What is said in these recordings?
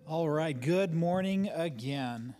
All right, good morning again.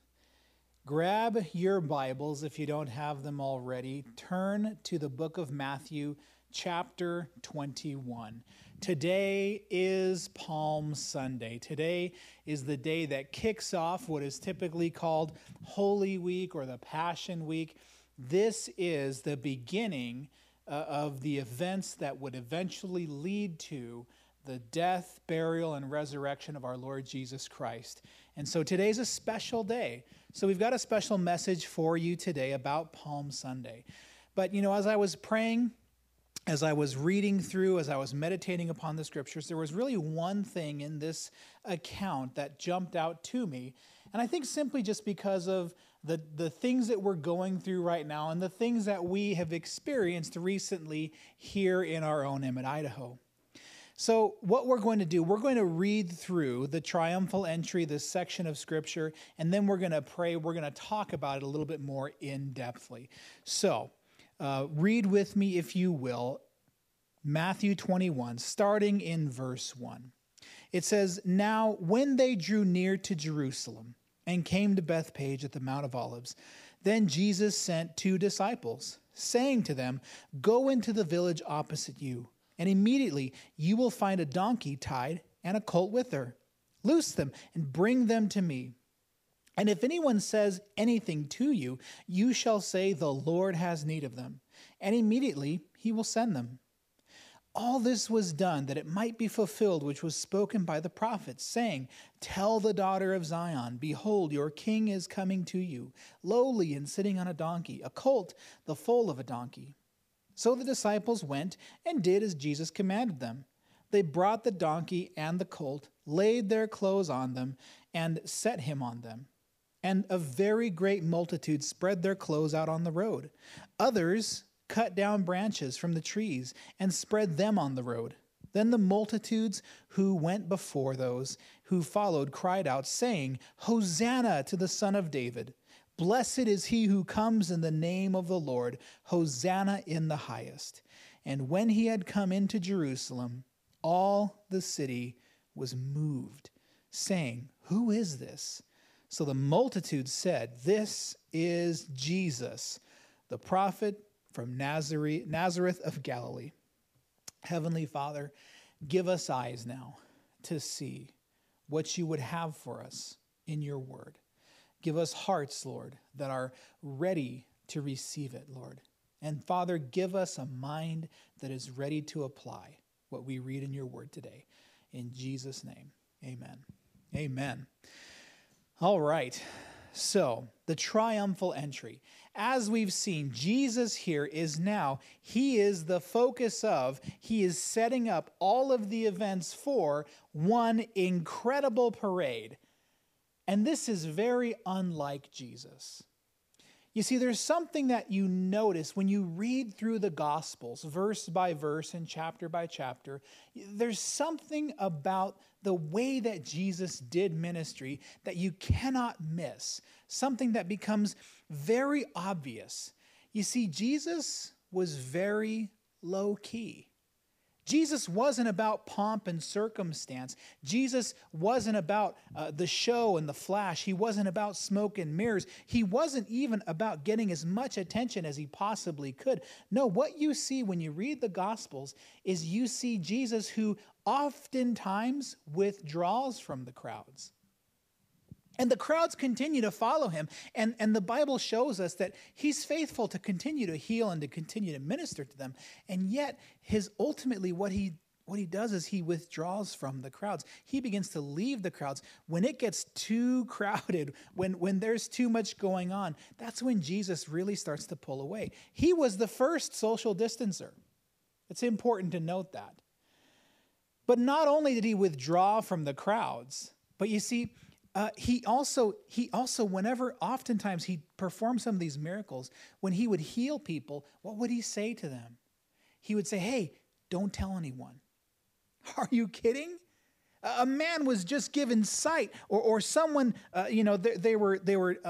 Grab your Bibles if you don't have them already. Turn to the book of Matthew, chapter 21. Today is Palm Sunday. Today is the day that kicks off what is typically called Holy Week or the Passion Week. This is the beginning of the events that would eventually lead to the death, burial, and resurrection of our Lord Jesus Christ. And so today's a special day. So we've got a special message for you today about Palm Sunday. But, as I was praying, as I was reading through, as I was meditating upon the scriptures, there was really one thing in this account that jumped out to me. And I think simply just because of the things that we're going through right now and the things that we have experienced recently here in our own Emmett, Idaho. So what we're going to do, we're going to read through the triumphal entry, this section of Scripture, and then we're going to pray. We're going to talk about it a little bit more in-depthly. So read with me, if you will, Matthew 21, starting in verse 1. It says, "Now when they drew near to Jerusalem and came to Bethphage at the Mount of Olives, then Jesus sent 2 disciples, saying to them, 'Go into the village opposite you, and immediately you will find a donkey tied and a colt with her. Loose them and bring them to me. And if anyone says anything to you, you shall say, the Lord has need of them, and immediately he will send them.' All this was done that it might be fulfilled which was spoken by the prophets, saying, 'Tell the daughter of Zion, behold, your king is coming to you, lowly and sitting on a donkey, a colt, the foal of a donkey.' So the disciples went and did as Jesus commanded them. They brought the donkey and the colt, laid their clothes on them, and set him on them. And a very great multitude spread their clothes out on the road. Others cut down branches from the trees and spread them on the road. Then the multitudes who went before those who followed cried out, saying, 'Hosanna to the Son of David. Blessed is he who comes in the name of the Lord. Hosanna in the highest.' And when he had come into Jerusalem, all the city was moved, saying, 'Who is this?' So the multitude said, 'This is Jesus, the prophet from Nazareth of Galilee.' Heavenly Father, give us eyes now to see what you would have for us in your word. Give us hearts, Lord, that are ready to receive it, Lord. And Father, give us a mind that is ready to apply what we read in your word today. In Jesus' name, amen. Amen. All right. So, the triumphal entry. As we've seen, Jesus here is now, he is the focus of, he is setting up all of the events for one incredible parade. And this is very unlike Jesus. You see, there's something that you notice when you read through the Gospels, verse by verse and chapter by chapter. There's something about the way that Jesus did ministry that you cannot miss. Something that becomes very obvious. You see, Jesus was very low key. Jesus wasn't about pomp and circumstance. Jesus wasn't about the show and the flash. He wasn't about smoke and mirrors. He wasn't even about getting as much attention as he possibly could. No, what you see when you read the Gospels is you see Jesus who oftentimes withdraws from the crowds. And the crowds continue to follow him. And the Bible shows us that he's faithful to continue to heal and to continue to minister to them. And yet, ultimately what he does is he withdraws from the crowds. He begins to leave the crowds. When it gets too crowded, when there's too much going on, that's when Jesus really starts to pull away. He was the first social distancer. It's important to note that. But not only did he withdraw from the crowds, but you see, he also, whenever, oftentimes he performed some of these miracles, when he would heal people, what would he say to them? He would say, "Hey, don't tell anyone." Are you kidding? A man was just given sight, or someone, they were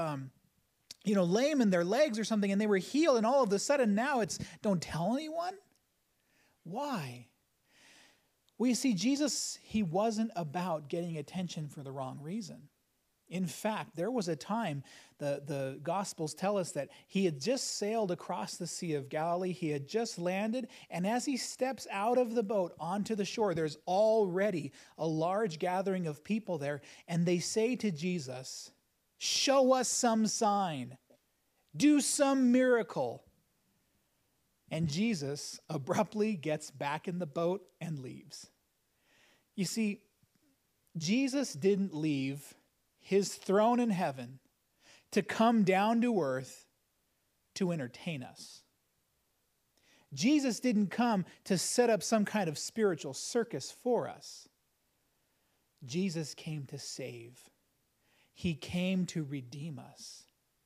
lame in their legs or something, and they were healed, and all of a sudden now it's, "Don't tell anyone." Why? We see Jesus, he wasn't about getting attention for the wrong reason. In fact, there was a time, the Gospels tell us that he had just sailed across the Sea of Galilee. He had just landed, and as he steps out of the boat onto the shore, there's already a large gathering of people there, and they say to Jesus, "Show us some sign. Do some miracle." And Jesus abruptly gets back in the boat and leaves. You see, Jesus didn't leave his throne in heaven to come down to earth to entertain us. Jesus didn't come to set up some kind of spiritual circus for us. Jesus came to save. He came to redeem us.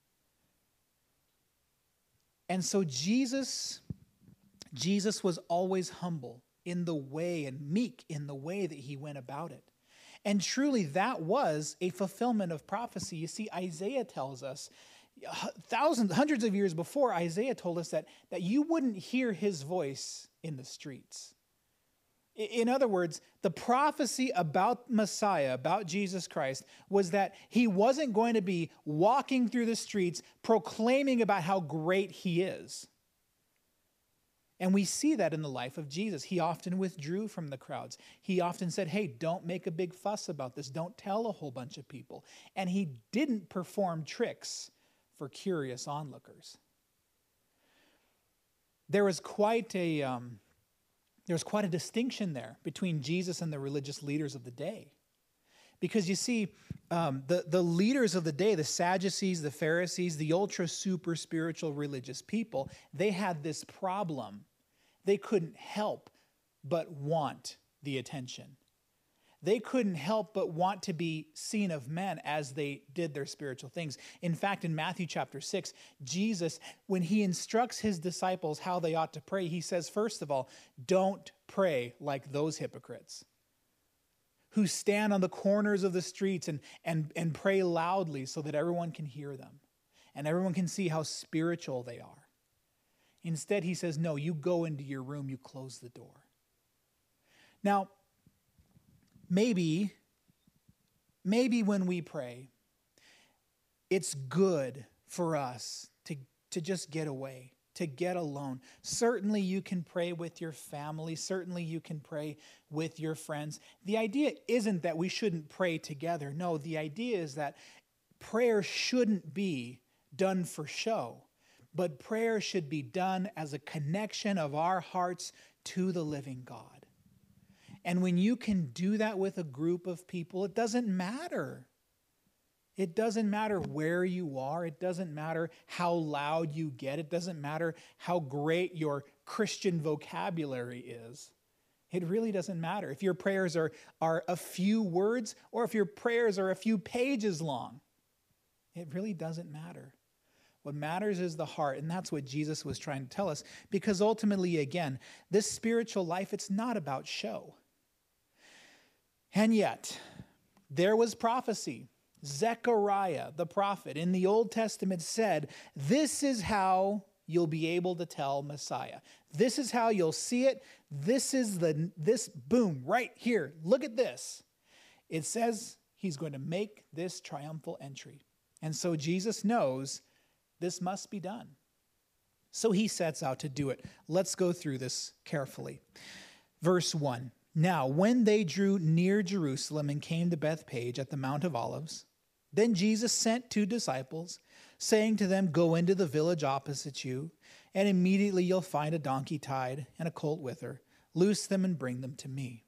And so Jesus was always humble in the way and meek in the way that he went about it. And truly, that was a fulfillment of prophecy. You see, Isaiah tells us, hundreds of years before, Isaiah told us that you wouldn't hear his voice in the streets. In other words, the prophecy about Messiah, about Jesus Christ, was that he wasn't going to be walking through the streets proclaiming about how great he is. And we see that in the life of Jesus. He often withdrew from the crowds. He often said, hey, don't make a big fuss about this. Don't tell a whole bunch of people. And he didn't perform tricks for curious onlookers. There was quite a distinction there between Jesus and the religious leaders of the day. Because you see, the leaders of the day, the Sadducees, the Pharisees, the ultra super spiritual religious people, they had this problem. They couldn't help but want the attention. They couldn't help but want to be seen of men as they did their spiritual things. In fact, in Matthew chapter 6, Jesus, when he instructs his disciples how they ought to pray, he says, first of all, don't pray like those hypocrites who stand on the corners of the streets and pray loudly so that everyone can hear them and everyone can see how spiritual they are. Instead, he says, no, you go into your room, you close the door. Now, maybe when we pray, it's good for us to just get away, to get alone. Certainly you can pray with your family. Certainly you can pray with your friends. The idea isn't that we shouldn't pray together. No, the idea is that prayer shouldn't be done for show, but prayer should be done as a connection of our hearts to the living God. And when you can do that with a group of people, it doesn't matter. It doesn't matter where you are. It doesn't matter how loud you get. It doesn't matter how great your Christian vocabulary is. It really doesn't matter if your prayers are a few words or if your prayers are a few pages long. It really doesn't matter. What matters is the heart, and that's what Jesus was trying to tell us, because ultimately, again, this spiritual life, it's not about show. And yet, there was prophecy. Zechariah, the prophet in the Old Testament said, this is how you'll be able to tell Messiah. This is how you'll see it. This boom, right here. Look at this. It says he's going to make this triumphal entry. And so Jesus knows this must be done. So he sets out to do it. Let's go through this carefully. Verse 1. Now, when they drew near Jerusalem and came to Bethphage at the Mount of Olives, then Jesus sent 2 disciples, saying to them, go into the village opposite you, and immediately you'll find a donkey tied and a colt with her. Loose them and bring them to me.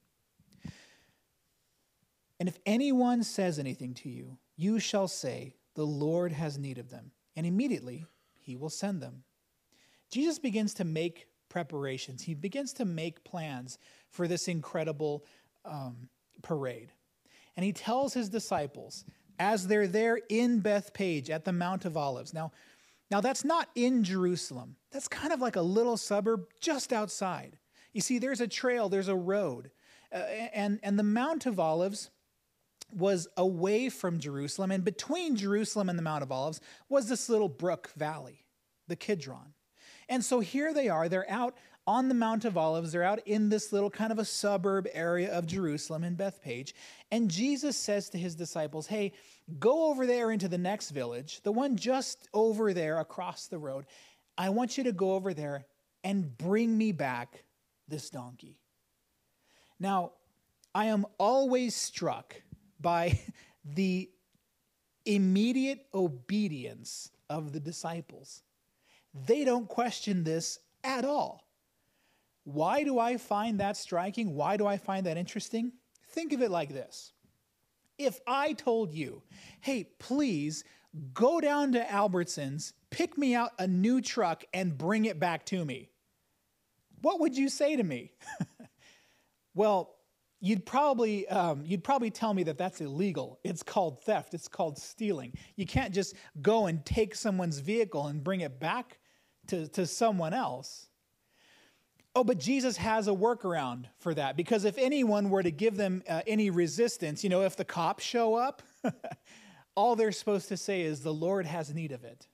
And if anyone says anything to you, you shall say, the Lord has need of them, and immediately he will send them. Jesus begins to make preparations. He begins to make plans for this incredible parade. And he tells his disciples, as they're there in Bethphage at the Mount of Olives. Now that's not in Jerusalem. That's kind of like a little suburb just outside. You see, there's a trail, there's a road. And the Mount of Olives was away from Jerusalem. And between Jerusalem and the Mount of Olives was this little brook valley, the Kidron. And so here they are, they're out on the Mount of Olives. They're out in this little kind of a suburb area of Jerusalem in Bethpage. And Jesus says to his disciples, hey, go over there into the next village, the one just over there across the road. I want you to go over there and bring me back this donkey. Now, I am always struck by the immediate obedience of the disciples. They don't question this at all. Why do I find that striking? Why do I find that interesting? Think of it like this. If I told you, hey, please go down to Albertsons, pick me out a new truck and bring it back to me, what would you say to me? Well, you'd probably tell me that that's illegal. It's called theft. It's called stealing. You can't just go and take someone's vehicle and bring it back to someone else. Oh, but Jesus has a workaround for that, because if anyone were to give them any resistance, if the cops show up, all they're supposed to say is, the Lord has need of it.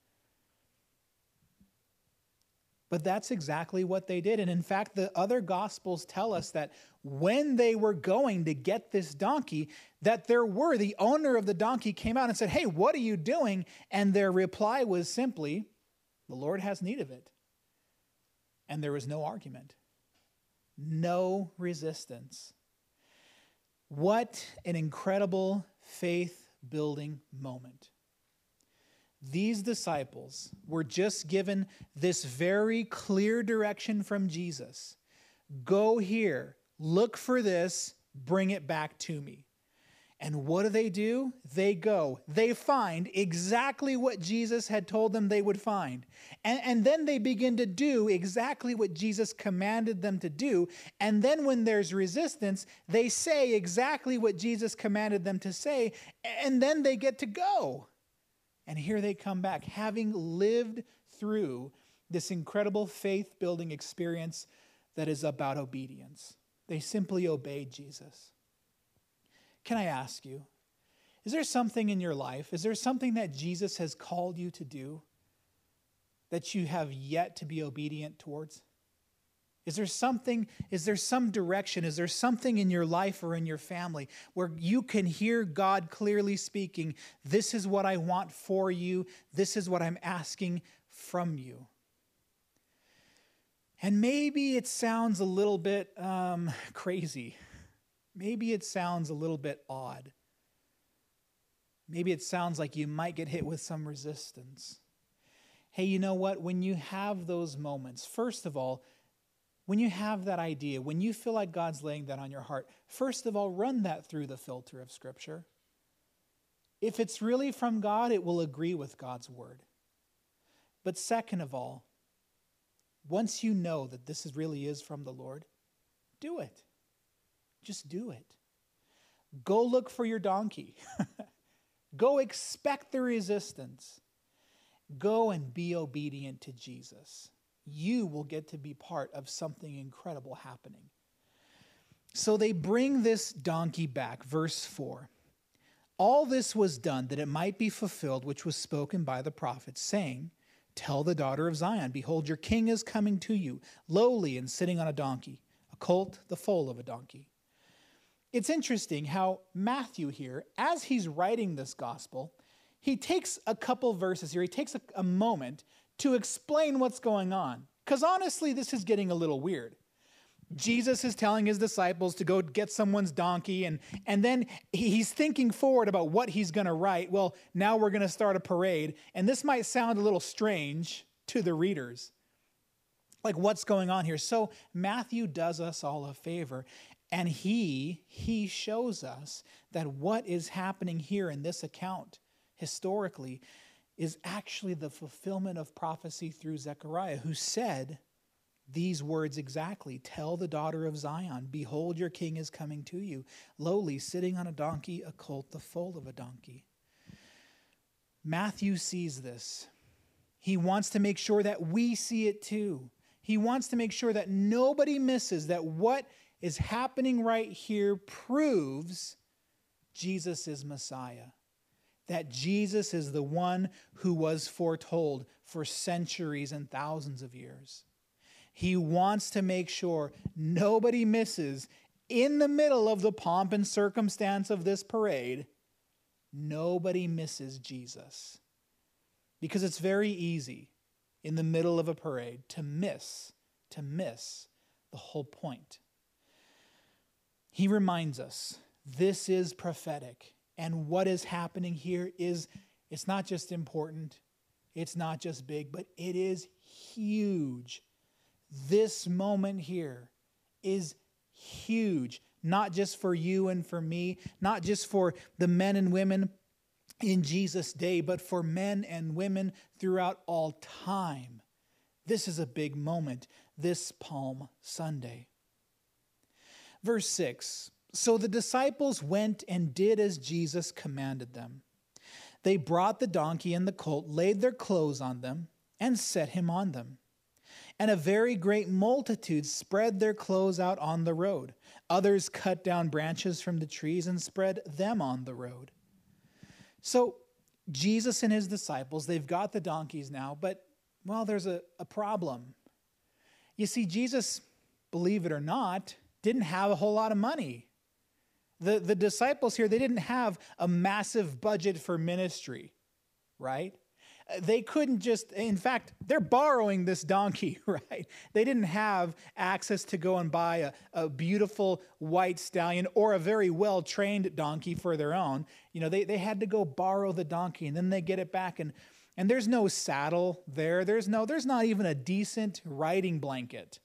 But that's exactly what they did. And in fact, the other Gospels tell us that when they were going to get this donkey, that the owner of the donkey came out and said, hey, what are you doing? And their reply was simply, the Lord has need of it. And there was no argument, no resistance. What an incredible faith-building moment. These disciples were just given this very clear direction from Jesus. Go here, look for this, bring it back to me. And what do? They go. They find exactly what Jesus had told them they would find. And then they begin to do exactly what Jesus commanded them to do. And then when there's resistance, they say exactly what Jesus commanded them to say. And then they get to go. And here they come back, having lived through this incredible faith-building experience that is about obedience. They simply obeyed Jesus. Can I ask you, is there something in your life, is there something that Jesus has called you to do that you have yet to be obedient towards? Is there some direction, is there something in your life or in your family where you can hear God clearly speaking, this is what I want for you, this is what I'm asking from you? And maybe it sounds a little bit crazy. Maybe it sounds a little bit odd. Maybe it sounds like you might get hit with some resistance. Hey, you know what? When you have those moments, first of all, when you have that idea, when you feel like God's laying that on your heart, first of all, run that through the filter of Scripture. If it's really from God, it will agree with God's word. But second of all, once you know that this really is from the Lord, do it. Just do it. Go look for your donkey. Go expect the resistance. Go and be obedient to Jesus. You will get to be part of something incredible happening. So they bring this donkey back. Verse 4. All this was done that it might be fulfilled, which was spoken by the prophet, saying, tell the daughter of Zion, behold, your king is coming to you, lowly and sitting on a donkey, a colt, the foal of a donkey. It's interesting how Matthew here, as he's writing this gospel, he takes a couple verses here. He takes a moment to explain what's going on. Because honestly, this is getting a little weird. Jesus is telling his disciples to go get someone's donkey, and then he's thinking forward about what he's going to write. Well, now we're going to start a parade, and this might sound a little strange to the readers. Like, what's going on here? So Matthew does us all a favor, and he shows us that what is happening here in this account historically is actually the fulfillment of prophecy through Zechariah, who said these words exactly. Tell the daughter of Zion, behold, your king is coming to you, lowly, sitting on a donkey, a colt, the foal of a donkey. Matthew sees this. He wants to make sure that we see it too. He wants to make sure that nobody misses that what is happening right here proves Jesus is Messiah. That Jesus is the one who was foretold for centuries and thousands of years. He wants to make sure nobody misses, in the middle of the pomp and circumstance of this parade, nobody misses Jesus. Because it's very easy in the middle of a parade to miss the whole point. He reminds us this is prophetic, and what is happening here is, it's not just important, it's not just big, but it is huge. This moment here is huge, not just for you and for me, not just for the men and women in Jesus' day, but for men and women throughout all time. This is a big moment, this Palm Sunday. Verse 6, so the disciples went and did as Jesus commanded them. They brought the donkey and the colt, laid their clothes on them, and set him on them. And a very great multitude spread their clothes out on the road. Others cut down branches from the trees and spread them on the road. So Jesus and his disciples, they've got the donkeys now, but, well, there's a problem. You see, Jesus, believe it or not, didn't have a whole lot of money. The disciples here, they didn't have a massive budget for ministry, right? They couldn't just, in fact, they're borrowing this donkey, right? They didn't have access to go and buy a beautiful white stallion or a very well-trained donkey for their own. You know, they had to go borrow the donkey, and then they get it back, and there's no saddle there. There's not even a decent riding blanket.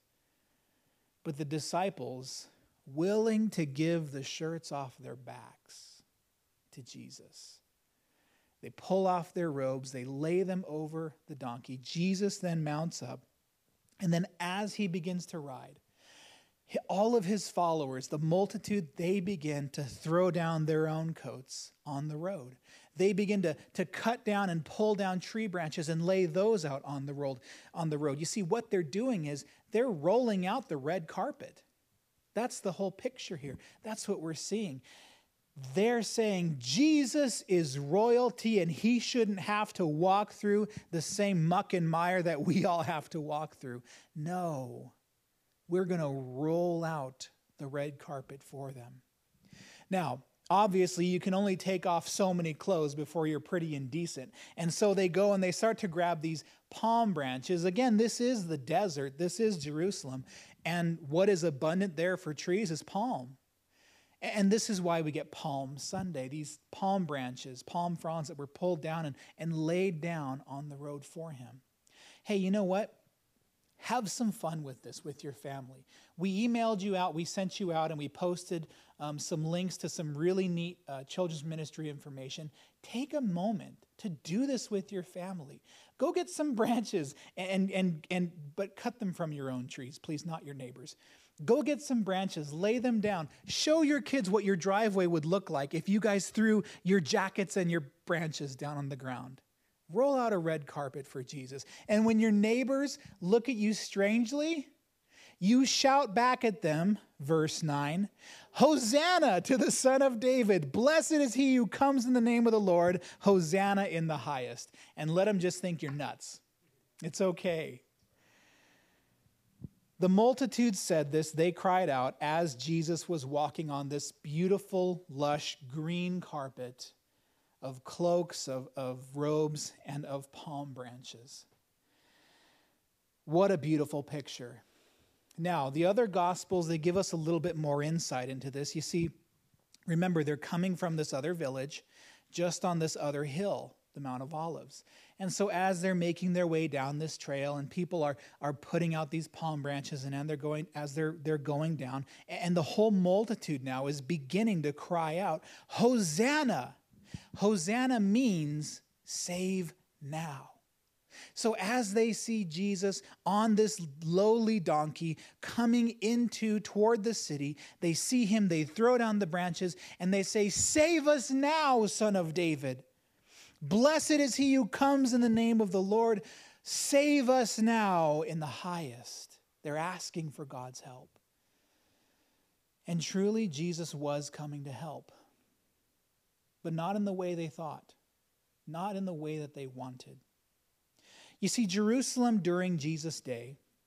But the disciples, willing to give the shirts off their backs to Jesus. They pull off their robes, they lay them over the donkey. Jesus then mounts up, and then as he begins to ride, all of his followers, the multitude, they begin to throw down their own coats on the road. They begin to cut down and pull down tree branches and lay those out on the road. You see, what they're doing is they're rolling out the red carpet. That's the whole picture here. That's what we're seeing. They're saying Jesus is royalty and he shouldn't have to walk through the same muck and mire that we all have to walk through. No, we're going to roll out the red carpet for them. Now, obviously, you can only take off so many clothes before you're pretty indecent. And so they go and they start to grab these palm branches. Again, this is the desert. This is Jerusalem. And what is abundant there for trees is palm. And this is why we get Palm Sunday, these palm branches, palm fronds that were pulled down and laid down on the road for him. Hey, you know what? Have some fun with this with your family. We emailed you out, we sent you out, and we posted some links to some really neat children's ministry information. Take a moment to do this with your family. Go get some branches, but cut them from your own trees, please, not your neighbors. Go get some branches, lay them down. Show your kids what your driveway would look like if you guys threw your jackets and your branches down on the ground. Roll out a red carpet for Jesus. And when your neighbors look at you strangely, you shout back at them, verse 9, Hosanna to the Son of David. Blessed is he who comes in the name of the Lord. Hosanna in the highest. And let them just think you're nuts. It's okay. The multitude said this, they cried out as Jesus was walking on this beautiful, lush, green carpet of cloaks, of robes, and of palm branches. What a beautiful picture. Now, the other Gospels, they give us a little bit more insight into this. You see, remember, they're coming from this other village, just on this other hill, the Mount of Olives. And so as they're making their way down this trail and people are putting out these palm branches and they're going down, and the whole multitude now is beginning to cry out, Hosanna! Hosanna means save now. So as they see Jesus on this lowly donkey coming toward the city, they see him, they throw down the branches, and they say, save us now, Son of David. Blessed is he who comes in the name of the Lord. Save us now in the highest. They're asking for God's help. And truly, Jesus was coming to help. But not in the way they thought. Not in the way that they wanted. You see, Jerusalem during Jesus' day,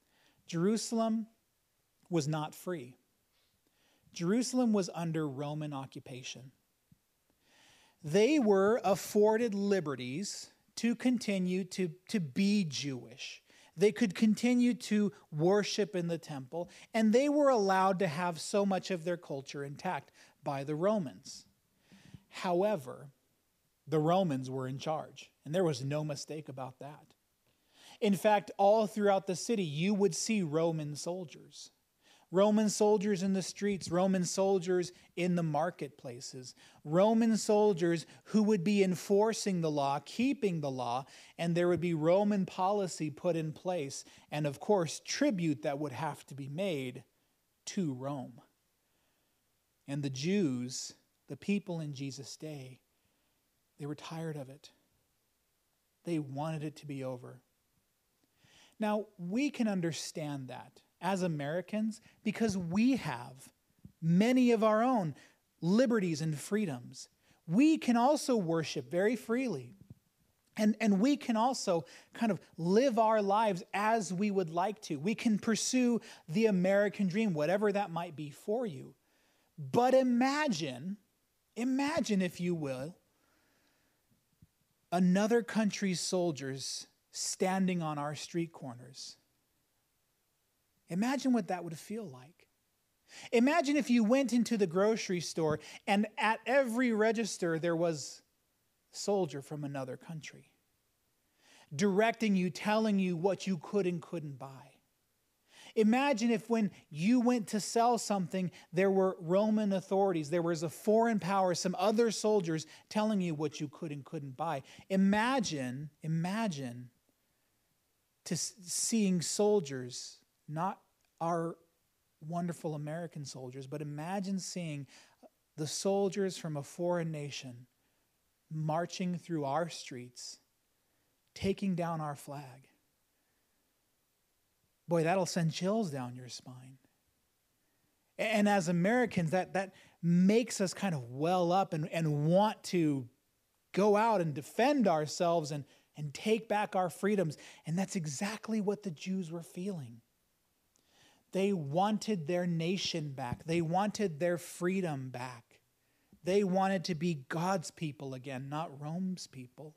Jerusalem was not free. Jerusalem was under Roman occupation. They were afforded liberties to continue to be Jewish. They could continue to worship in the temple, and they were allowed to have so much of their culture intact by the Romans. However, the Romans were in charge, and there was no mistake about that. In fact, all throughout the city, you would see Roman soldiers. Roman soldiers in the streets, Roman soldiers in the marketplaces, Roman soldiers who would be enforcing the law, keeping the law, and there would be Roman policy put in place, and of course, tribute that would have to be made to Rome. And the Jews, the people in Jesus' day, they were tired of it. They wanted it to be over. Now, we can understand that as Americans because we have many of our own liberties and freedoms. We can also worship very freely. And we can also kind of live our lives as we would like to. We can pursue the American dream, whatever that might be for you. But imagine if you will, another country's soldiers standing on our street corners. Imagine what that would feel like. Imagine if you went into the grocery store and at every register there was a soldier from another country, directing you, telling you what you could and couldn't buy. Imagine if when you went to sell something, there were Roman authorities, there was a foreign power, some other soldiers telling you what you could and couldn't buy. Imagine seeing soldiers, not our wonderful American soldiers, but imagine seeing the soldiers from a foreign nation marching through our streets, taking down our flag. Boy, that'll send chills down your spine. And as Americans, that makes us kind of well up and want to go out and defend ourselves and take back our freedoms. And that's exactly what the Jews were feeling. They wanted their nation back. They wanted their freedom back. They wanted to be God's people again, not Rome's people.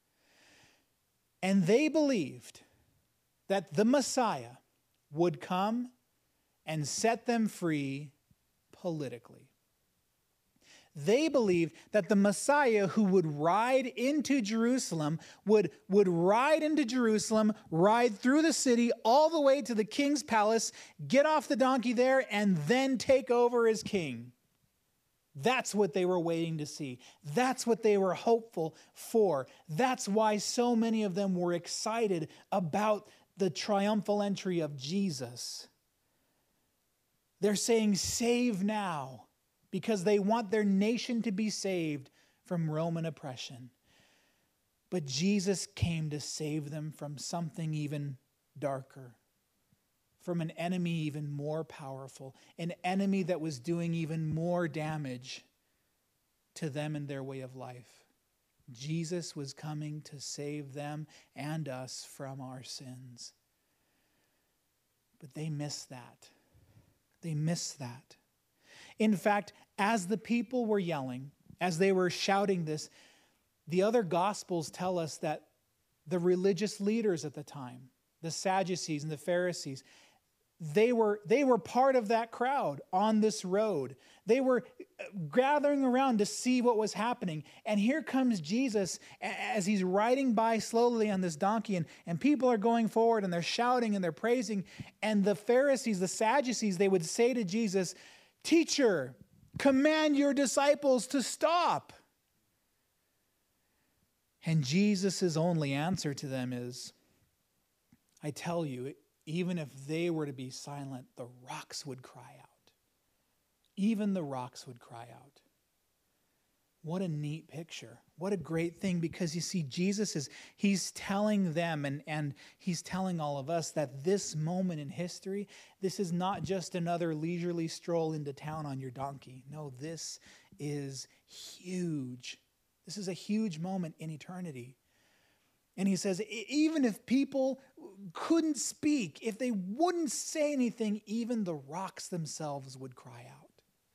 And they believed that the Messiah would come and set them free politically. They believed that the Messiah who would ride into Jerusalem would ride into Jerusalem, ride through the city all the way to the king's palace, get off the donkey there, and then take over as king. That's what they were waiting to see. That's what they were hopeful for. That's why so many of them were excited about the triumphal entry of Jesus. They're saying, save now, because they want their nation to be saved from Roman oppression. But Jesus came to save them from something even darker, from an enemy even more powerful, an enemy that was doing even more damage to them and their way of life. Jesus was coming to save them and us from our sins. But they missed that. They missed that. In fact, as the people were yelling, as they were shouting this, the other Gospels tell us that the religious leaders at the time, the Sadducees and the Pharisees, they were part of that crowd on this road. They were gathering around to see what was happening. And here comes Jesus as he's riding by slowly on this donkey, and people are going forward and they're shouting and they're praising. And the Pharisees, the Sadducees, they would say to Jesus, "Teacher, command your disciples to stop." And Jesus' only answer to them is, I tell you, even if they were to be silent, the rocks would cry out. Even the rocks would cry out. What a neat picture. What a great thing, because you see, he's telling them and he's telling all of us that this moment in history, this is not just another leisurely stroll into town on your donkey. No, this is huge. This is a huge moment in eternity. And he says, even if people couldn't speak, if they wouldn't say anything, even the rocks themselves would cry out.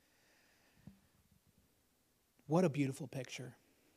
What a beautiful picture.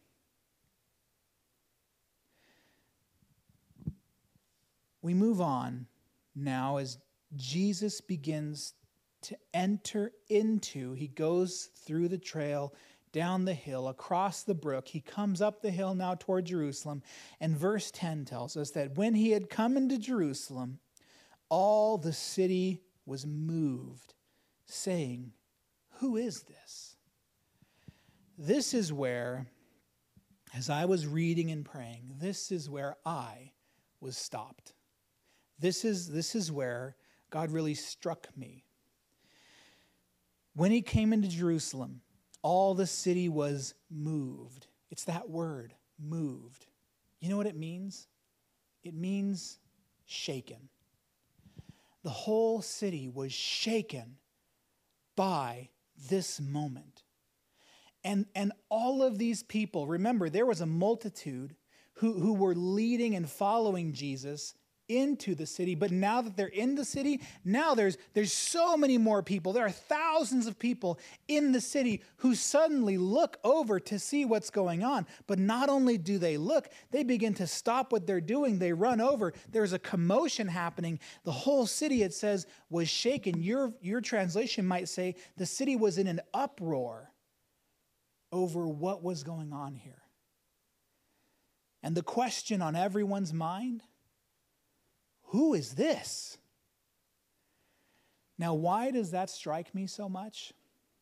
We move on now as Jesus begins to enter into, he goes through the trail, down the hill, across the brook. He comes up the hill now toward Jerusalem. And verse 10 tells us that when he had come into Jerusalem, all the city was moved, saying, "Who is this?" This is where, as I was reading and praying, this is where I was stopped. This is where God really struck me. When he came into Jerusalem, all the city was moved. It's that word, moved. You know what it means? It means shaken. The whole city was shaken by this moment. And all of these people, remember, there was a multitude who were leading and following Jesus into the city. But now that they're in the city, now there's so many more people. There are thousands of people in the city who suddenly look over to see what's going on. But not only do they look, they begin to stop what they're doing. They run over. There's a commotion happening. The whole city, it says, was shaken. Your translation might say the city was in an uproar over what was going on here. And the question on everyone's mind, who is this? Now, why does that strike me so much?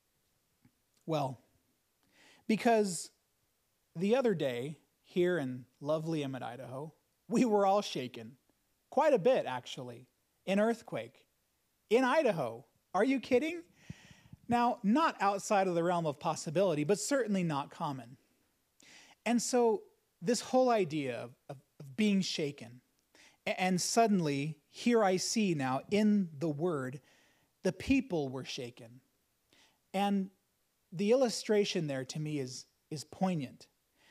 Well, because the other day, here in lovely Emmett, Idaho, we were all shaken. Quite a bit, actually. An earthquake. In Idaho. Are you kidding? Now, not outside of the realm of possibility, but certainly not common. And so, this whole idea of being shaken, and suddenly, here I see now in the word, the people were shaken. And the illustration there to me is poignant.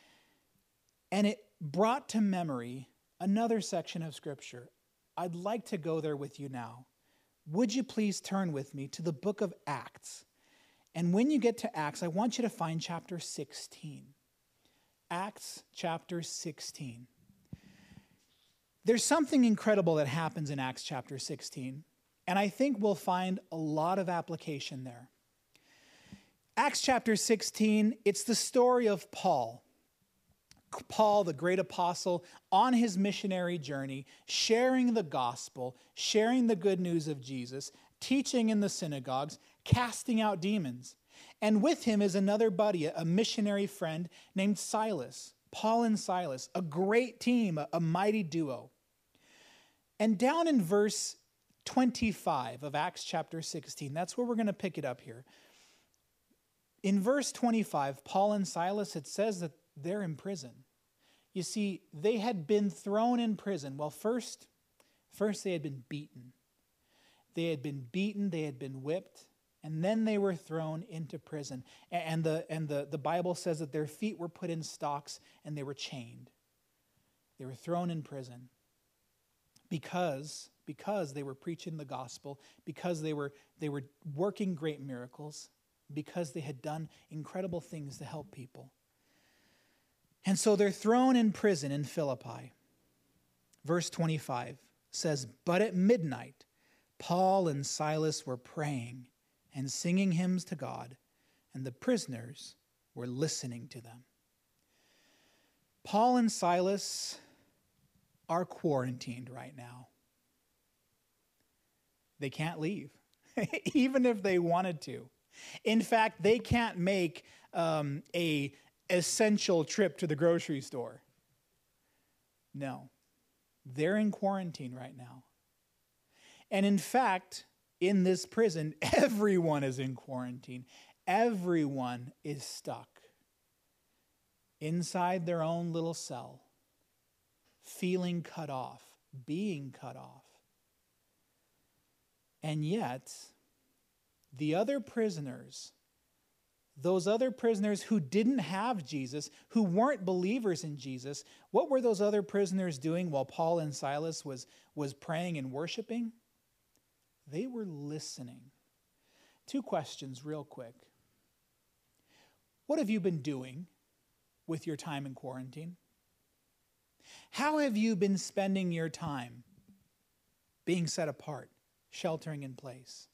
And it brought to memory another section of Scripture. I'd like to go there with you now. Would you please turn with me to the book of Acts? And when you get to Acts, I want you to find chapter 16. Acts chapter 16. There's something incredible that happens in Acts chapter 16, and I think we'll find a lot of application there. Acts chapter 16, it's the story of Paul. Paul, the great apostle, on his missionary journey, sharing the gospel, sharing the good news of Jesus, teaching in the synagogues, casting out demons. And with him is another buddy, a missionary friend named Silas. Paul and Silas, a great team, a mighty duo. And down in verse 25 of Acts chapter 16, that's where we're going to pick it up here. In verse 25, Paul and Silas, it says that they're in prison. You see, they had been thrown in prison. Well, first they had been beaten. They had been beaten, they had been whipped, and then they were thrown into prison. And the Bible says that their feet were put in stocks and they were chained. They were thrown in prison. Because they were preaching the gospel, because they were working great miracles, because they had done incredible things to help people. And so they're thrown in prison in Philippi. Verse 25 says, "But at midnight, Paul and Silas were praying and singing hymns to God, and the prisoners were listening to them." Paul and Silas are quarantined right now. They can't leave, even if they wanted to. In fact, they can't make a essential trip to the grocery store. No, they're in quarantine right now. And in fact, in this prison, everyone is in quarantine. Everyone is stuck inside their own little cell, feeling cut off, being cut off. And yet, the other prisoners, Those other prisoners who didn't have Jesus, who weren't believers in Jesus, what were those other prisoners doing while Paul and Silas was praying and worshiping? They were listening. 2 questions real quick. What have you been doing with your time in quarantine? How have you been spending your time being set apart, sheltering in place?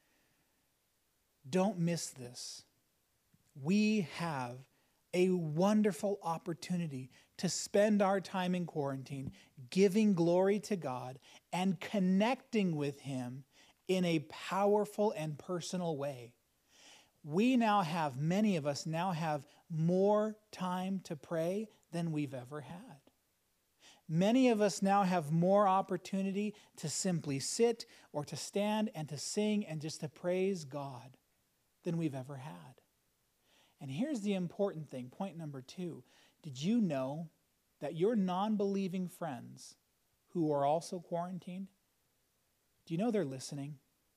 Don't miss this. We have a wonderful opportunity to spend our time in quarantine, giving glory to God and connecting with Him in a powerful and personal way. Many of us now have more time to pray than we've ever had. Many of us now have more opportunity to simply sit or to stand and to sing and just to praise God than we've ever had. And here's the important thing, point number 2. Did you know that your non-believing friends who are also quarantined, do you know they're listening?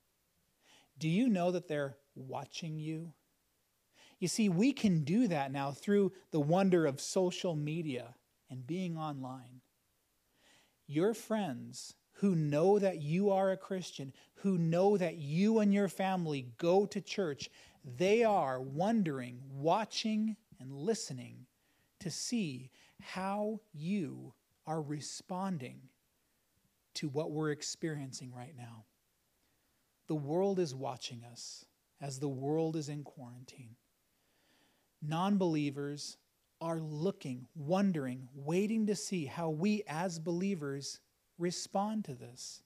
Do you know that they're watching you? You see, we can do that now through the wonder of social media and being online. Your friends who know that you are a Christian, who know that you and your family go to church, they are wondering, watching, and listening to see how you are responding to what we're experiencing right now. The world is watching us as the world is in quarantine. Non-believers are looking, wondering, waiting to see how we as believers respond to this.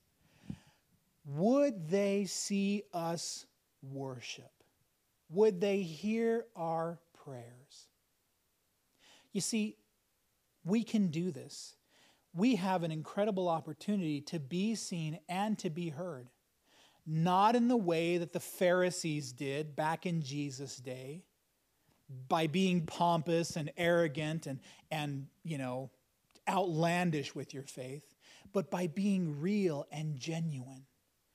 Would they see us worship? Would they hear our prayers? You see, we can do this. We have an incredible opportunity to be seen and to be heard. Not in the way that the Pharisees did back in Jesus' day, by being pompous and arrogant and outlandish with your faith, but by being real and genuine.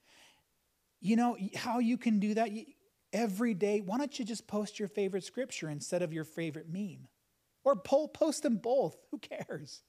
You know how you can do that? Every day, why don't you just post your favorite scripture instead of your favorite meme? Or post them both. Who cares?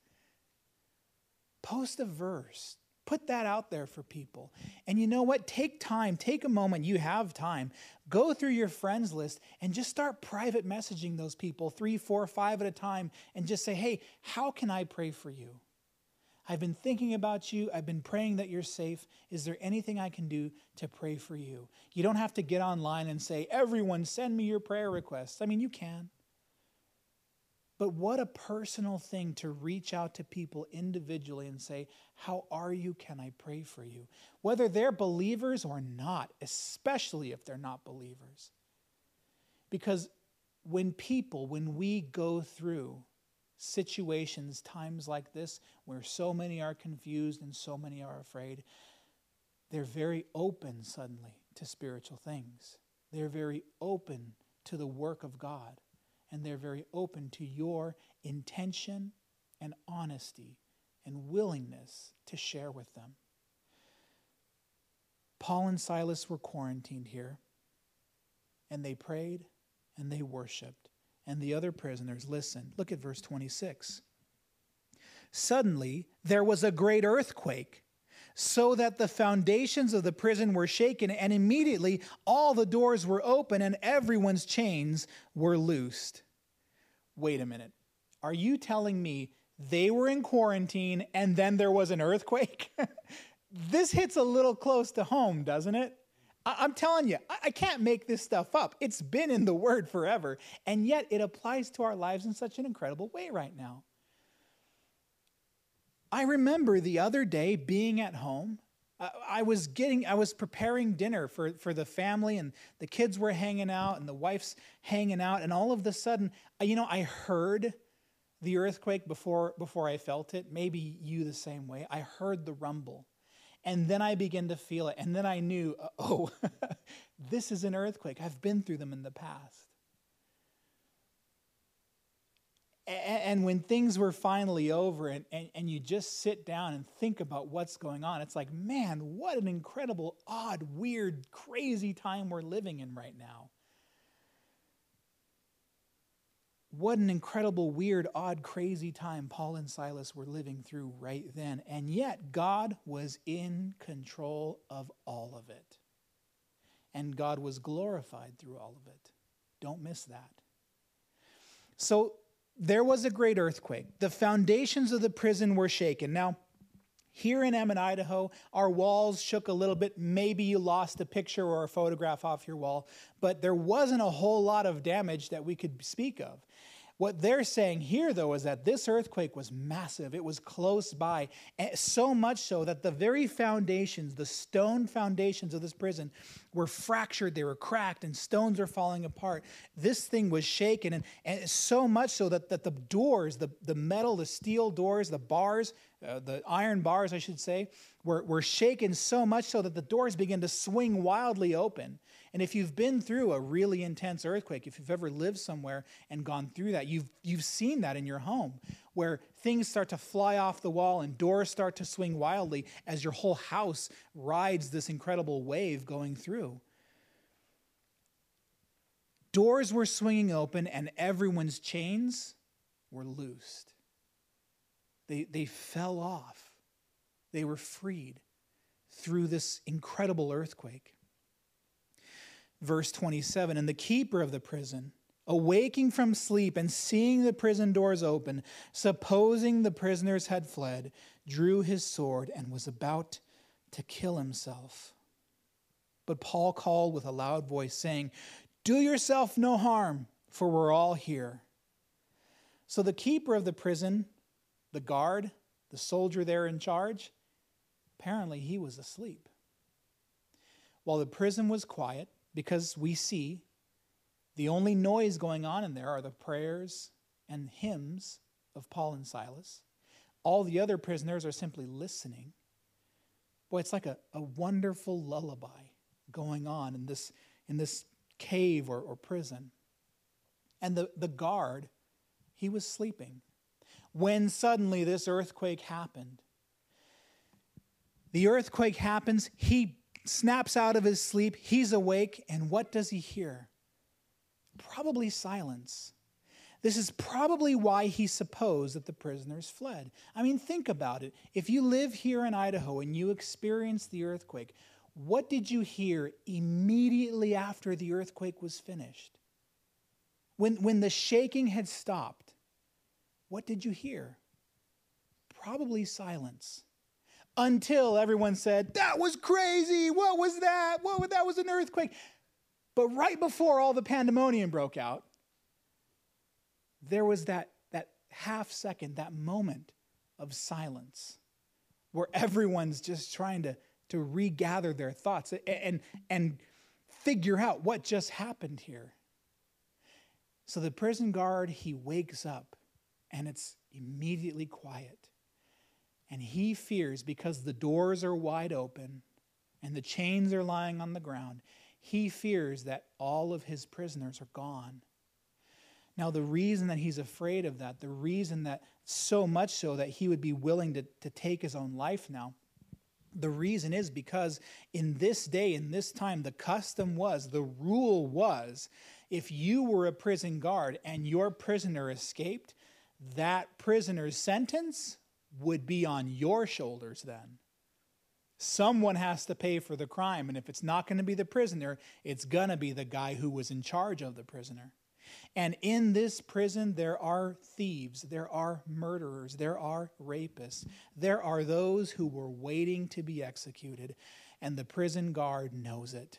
Post a verse. Put that out there for people. And you know what? Take time. Take a moment. You have time. Go through your friends list and just start private messaging those people 3, 4, 5 at a time and just say, hey, how can I pray for you? I've been thinking about you. I've been praying that you're safe. Is there anything I can do to pray for you? You don't have to get online and say, everyone send me your prayer requests. I mean, you can. But what a personal thing to reach out to people individually and say, how are you? Can I pray for you? Whether they're believers or not, especially if they're not believers. Because when we go through situations, times like this, where so many are confused and so many are afraid, they're very open suddenly to spiritual things. They're very open to the work of God. And they're very open to your intention and honesty and willingness to share with them. Paul and Silas were quarantined here, and they prayed and they worshiped. And the other prisoners listened. Look at verse 26. Suddenly, there was a great earthquake, so that the foundations of the prison were shaken, and immediately all the doors were open and everyone's chains were loosed. Wait a minute. Are you telling me they were in quarantine and then there was an earthquake? This hits a little close to home, doesn't it? I'm telling you, I can't make this stuff up. It's been in the Word forever, and yet it applies to our lives in such an incredible way right now. I remember the other day being at home. I was preparing dinner for the family, and the kids were hanging out and the wife's hanging out, and all of a sudden, I heard the earthquake before I felt it. Maybe you the same way. I heard the rumble, and then I began to feel it, and then I knew, this is an earthquake. I've been through them in the past. And when things were finally over and you just sit down and think about what's going on, it's like, man, what an incredible, odd, weird, crazy time we're living in right now. What an incredible, weird, odd, crazy time Paul and Silas were living through right then. And yet God was in control of all of it. And God was glorified through all of it. Don't miss that. So there was a great earthquake. The foundations of the prison were shaken. Now, here in Emmett, Idaho, our walls shook a little bit. Maybe you lost a picture or a photograph off your wall, but there wasn't a whole lot of damage that we could speak of. What they're saying here, though, is that this earthquake was massive. It was close by, so much so that the very foundations, the stone foundations of this prison were fractured. They were cracked, and stones are falling apart. This thing was shaken, and so much so that the doors, the metal, the steel doors, the bars, the iron bars, I should say, were shaken so much so that the doors began to swing wildly open. And if you've been through a really intense earthquake, if you've ever lived somewhere and gone through that, you've seen that in your home, where things start to fly off the wall and doors start to swing wildly as your whole house rides this incredible wave going through. Doors were swinging open and everyone's chains were loosed. They fell off. They were freed through this incredible earthquake. Verse 27, and the keeper of the prison, awaking from sleep and seeing the prison doors open, supposing the prisoners had fled, drew his sword and was about to kill himself. But Paul called with a loud voice, saying, do yourself no harm, for we're all here. So the keeper of the prison, the guard, the soldier there in charge, apparently he was asleep. While the prison was quiet, because we see the only noise going on in there are the prayers and hymns of Paul and Silas. All the other prisoners are simply listening. Boy, it's like a wonderful lullaby going on in this cave or prison. And the guard, he was sleeping when suddenly this earthquake happened. The earthquake happens, he snaps out of his sleep, he's awake, and what does he hear? Probably silence. This is probably why he supposed that the prisoners fled. I mean, think about it. If you live here in Idaho and you experience the earthquake, what did you hear immediately after the earthquake was finished? When the shaking had stopped, what did you hear? Probably silence. Until everyone said, that was crazy. What was that? That was an earthquake. But right before all the pandemonium broke out, there was that half second, that moment of silence where everyone's just trying to regather their thoughts and figure out what just happened here. So the prison guard, he wakes up and it's immediately quiet. And he fears, because the doors are wide open and the chains are lying on the ground, he fears that all of his prisoners are gone. Now, the reason that he's afraid of that, the reason that so much so that he would be willing to take his own life now, the reason is because in this day, in this time, the custom was, the rule was, if you were a prison guard and your prisoner escaped, that prisoner's sentence would be on your shoulders then. Someone has to pay for the crime, and if it's not going to be the prisoner, it's going to be the guy who was in charge of the prisoner. And in this prison, there are thieves, there are murderers, there are rapists, there are those who were waiting to be executed, and the prison guard knows it.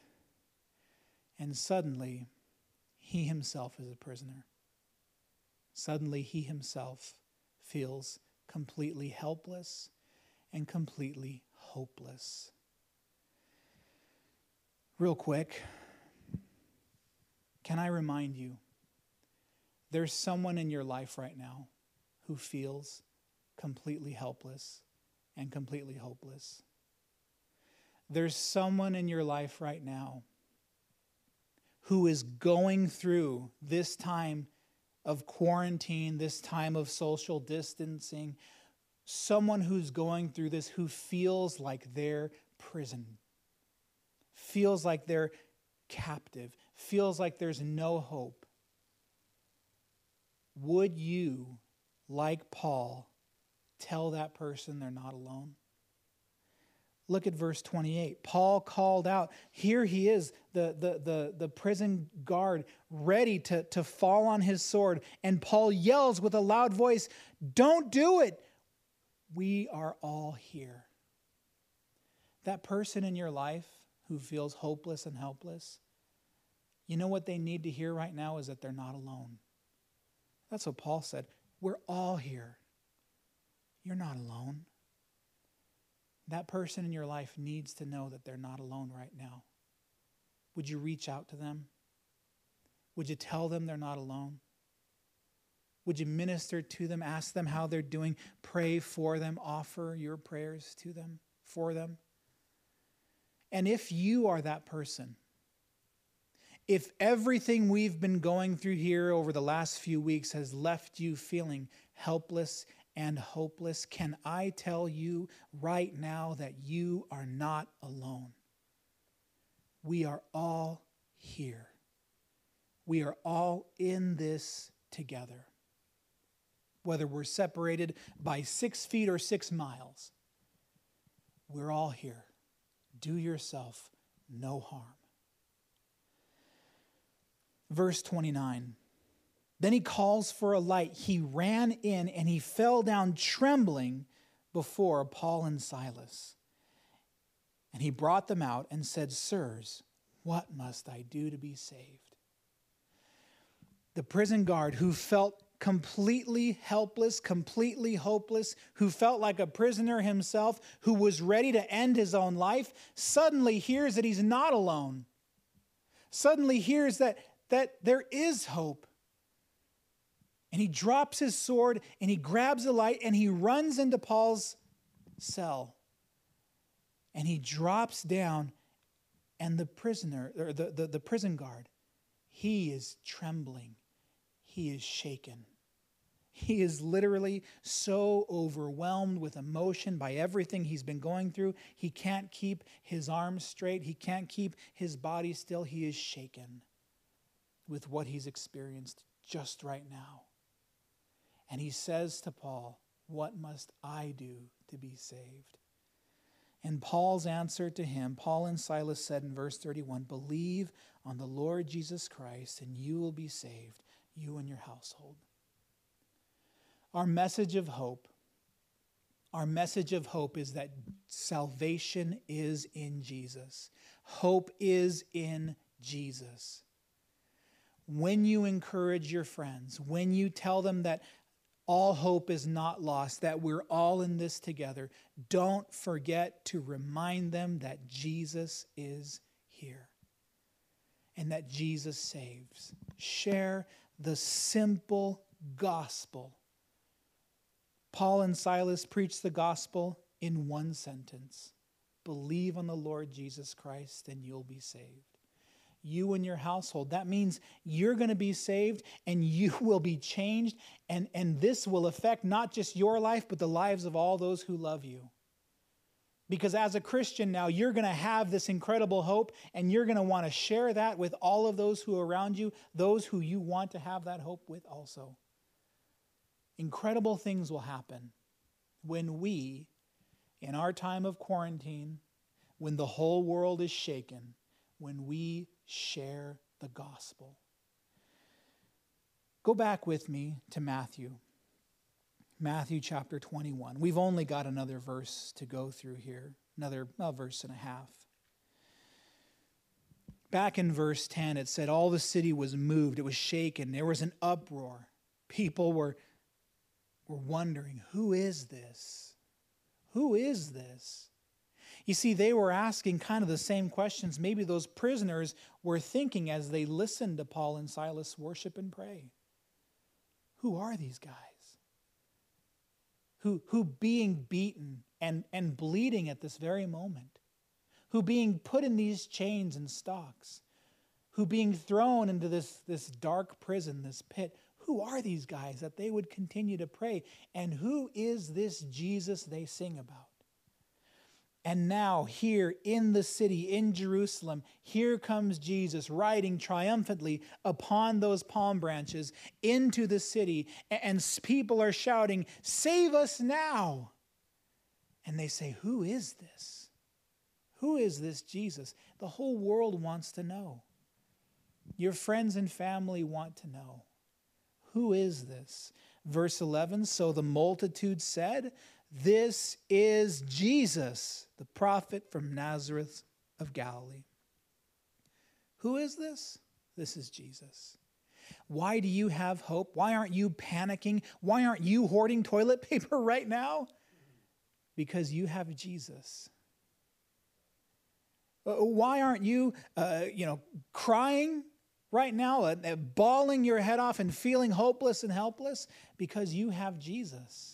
And suddenly, he himself is a prisoner. Suddenly, he himself feels completely helpless and completely hopeless. Real quick, can I remind you, there's someone in your life right now who feels completely helpless and completely hopeless. There's someone in your life right now who is going through this time of quarantine, this time of social distancing, someone who's going through this who feels like they're prisoned, feels like they're captive, feels like there's no hope. would you, like Paul, tell that person they're not alone? Look at verse 28. Paul called out. Here he is, the prison guard, ready to fall on his sword. And Paul yells with a loud voice, "Don't do it. We are all here." That person in your life who feels hopeless and helpless, you know what they need to hear right now is that they're not alone. That's what Paul said. We're all here. You're not alone. That person in your life needs to know that they're not alone right now. Would you reach out to them? Would you tell them they're not alone? Would you minister to them, ask them how they're doing, pray for them, offer your prayers to them, for them? And if you are that person, if everything we've been going through here over the last few weeks has left you feeling helpless and hopeless, can I tell you right now that you are not alone? We are all here. We are all in this together. Whether we're separated by 6 feet or 6 miles, we're all here. Do yourself no harm. Verse 29. Then he calls for a light. He ran in and he fell down trembling before Paul and Silas. And he brought them out and said, "Sirs, what must I do to be saved?" The prison guard, who felt completely helpless, completely hopeless, who felt like a prisoner himself, who was ready to end his own life, suddenly hears that he's not alone. Suddenly hears that there is hope. And he drops his sword and he grabs a light and he runs into Paul's cell. And he drops down, and the prisoner, or the prison guard, he is trembling. He is shaken. He is literally so overwhelmed with emotion by everything he's been going through. He can't keep his arms straight. He can't keep his body still. He is shaken with what he's experienced just right now. And he says to Paul, "What must I do to be saved?" And Paul's answer to him, Paul and Silas said in verse 31, "Believe on the Lord Jesus Christ, and you will be saved, you and your household." Our message of hope is that salvation is in Jesus. Hope is in Jesus. When you encourage your friends, when you tell them that all hope is not lost, that we're all in this together, don't forget to remind them that Jesus is here and that Jesus saves. Share the simple gospel. Paul and Silas preached the gospel in one sentence: believe on the Lord Jesus Christ and you'll be saved. You and your household. That means you're going to be saved and you will be changed. And this will affect not just your life, but the lives of all those who love you. Because as a Christian now, you're going to have this incredible hope, and you're going to want to share that with all of those who are around you, those who you want to have that hope with also. Incredible things will happen when we, in our time of quarantine, when the whole world is shaken, when we share the gospel. Go back with me to Matthew chapter 21. We've only got another verse to go through here, another verse and a half. Back in verse 10, it said, all the city was moved, it was shaken, there was an uproar. People were wondering, who is this? Who is this? You see, they were asking kind of the same questions maybe those prisoners were thinking as they listened to Paul and Silas worship and pray. Who are these guys? Who being beaten and bleeding at this very moment, who being put in these chains and stocks, who being thrown into this dark prison, this pit, who are these guys that they would continue to pray? And who is this Jesus they sing about? And now here in the city, in Jerusalem, here comes Jesus riding triumphantly upon those palm branches into the city. And people are shouting, "Save us now!" And they say, "Who is this? Who is this Jesus?" The whole world wants to know. Your friends and family want to know. Who is this? Verse 11, so the multitude said, "This is Jesus, the prophet from Nazareth of Galilee." Who is this? This is Jesus. Why do you have hope? Why aren't you panicking? Why aren't you hoarding toilet paper right now? Because you have Jesus. Why aren't you, crying right now, bawling your head off and feeling hopeless and helpless? Because you have Jesus.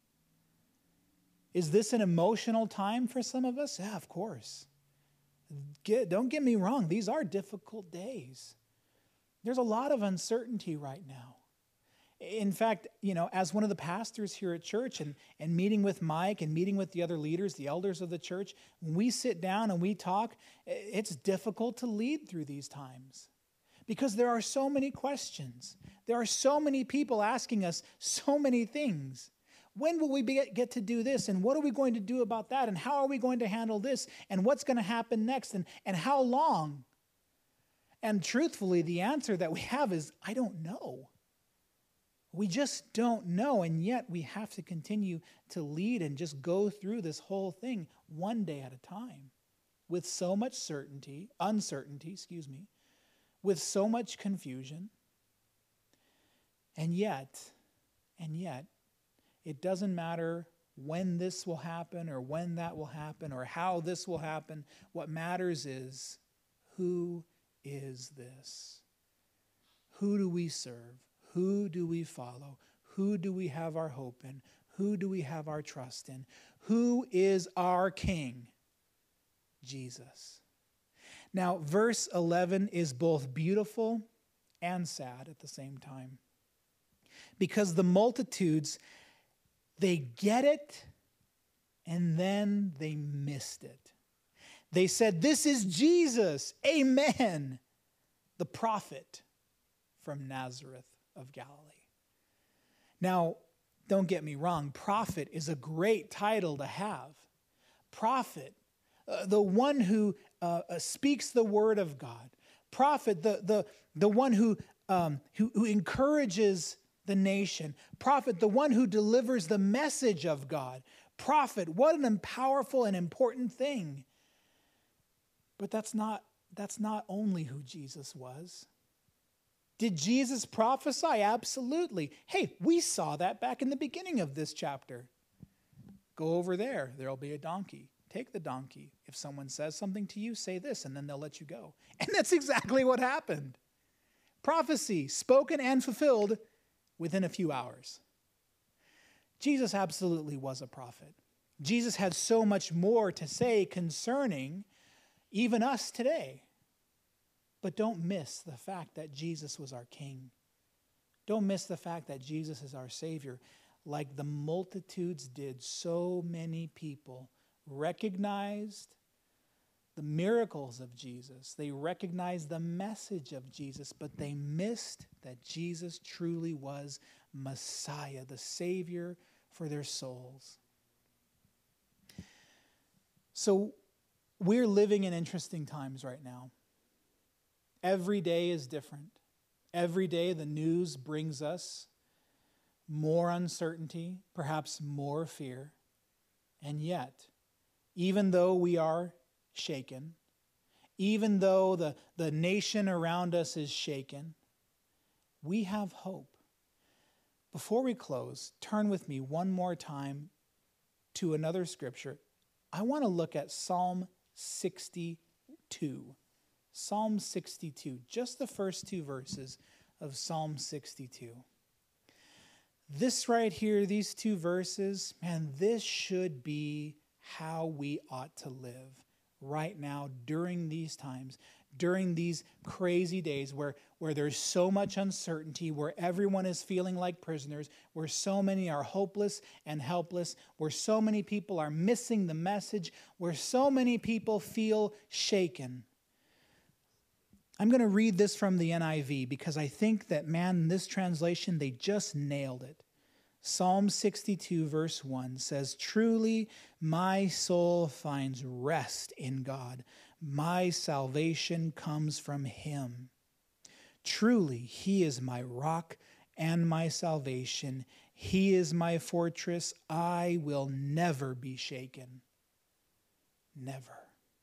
Is this an emotional time for some of us? Yeah, of course. Don't get me wrong. These are difficult days. There's a lot of uncertainty right now. In fact, as one of the pastors here at church and meeting with Mike and meeting with the other leaders, the elders of the church, when we sit down and we talk, it's difficult to lead through these times because there are so many questions. There are so many people asking us so many things. When will we get to do this? And what are we going to do about that? And how are we going to handle this? And what's going to happen next? And how long? And truthfully, the answer that we have is, I don't know. We just don't know, and yet we have to continue to lead and just go through this whole thing one day at a time with so much uncertainty, with so much confusion. And yet, it doesn't matter when this will happen or when that will happen or how this will happen. What matters is, who is this? Who do we serve? Who do we follow? Who do we have our hope in? Who do we have our trust in? Who is our King? Jesus. Now, verse 11 is both beautiful and sad at the same time. Because the multitudes, they get it, and then they missed it. They said, "This is Jesus, amen, the prophet from Nazareth of Galilee." Now, don't get me wrong, prophet is a great title to have. Prophet, the one who speaks the word of God. Prophet, the one who encourages the nation. Prophet, the one who delivers the message of God. Prophet, what an powerful and important thing. But that's not only who Jesus was. Did Jesus prophesy? Absolutely. Hey, we saw that back in the beginning of this chapter. Go over there. There'll be a donkey. Take the donkey. If someone says something to you, say this, and then they'll let you go. And that's exactly what happened. Prophecy, spoken and fulfilled within a few hours. Jesus absolutely was a prophet. Jesus had so much more to say concerning even us today. But don't miss the fact that Jesus was our King. Don't miss the fact that Jesus is our Savior. Like the multitudes did, so many people recognized the miracles of Jesus. They recognized the message of Jesus, but they missed that Jesus truly was Messiah, the Savior for their souls. So we're living in interesting times right now. Every day is different. Every day the news brings us more uncertainty, perhaps more fear. And yet, even though we are shaken, even though the nation around us is shaken, we have hope. Before we close, turn with me one more time to another scripture. I want to look at Psalm 62. Psalm 62, just the first two verses of Psalm 62. This right here, these two verses, man, this should be how we ought to live right now during these times, during these crazy days where there's so much uncertainty, where everyone is feeling like prisoners, where so many are hopeless and helpless, where so many people are missing the message, where so many people feel shaken. I'm going to read this from the NIV because I think that, man, in this translation, they just nailed it. Psalm 62 verse 1 says, "Truly my soul finds rest in God. My salvation comes from him. Truly he is my rock and my salvation. He is my fortress. I will never be shaken." Never.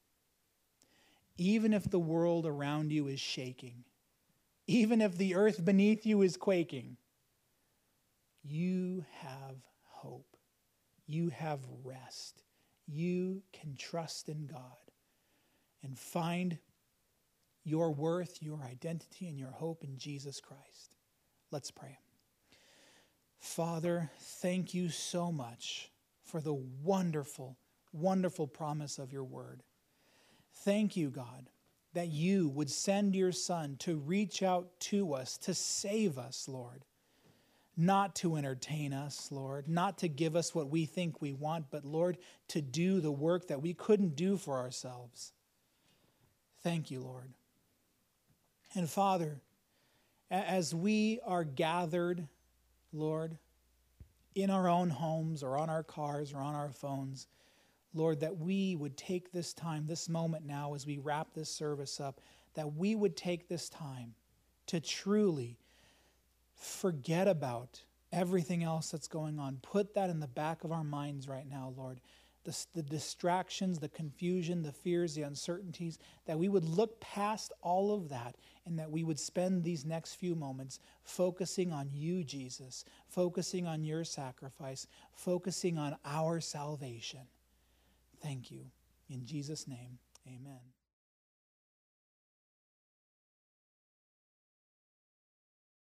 Even if the world around you is shaking, even if the earth beneath you is quaking, you have hope. You have rest. You can trust in God and find your worth, your identity, and your hope in Jesus Christ. Let's pray. Father, thank you so much for the wonderful, wonderful promise of your word. Thank you, God, that you would send your Son to reach out to us, to save us, Lord. Not to entertain us, Lord, not to give us what we think we want, but Lord, to do the work that we couldn't do for ourselves. Thank you, Lord. And Father, as we are gathered, Lord, in our own homes or on our cars or on our phones, Lord, that we would take this time, this moment now as we wrap this service up, that we would take this time to truly forget about everything else that's going on. Put that in the back of our minds right now, Lord. The distractions, the confusion, the fears, the uncertainties, that we would look past all of that and that we would spend these next few moments focusing on you, Jesus, focusing on your sacrifice, focusing on our salvation. Thank you. In Jesus' name, amen.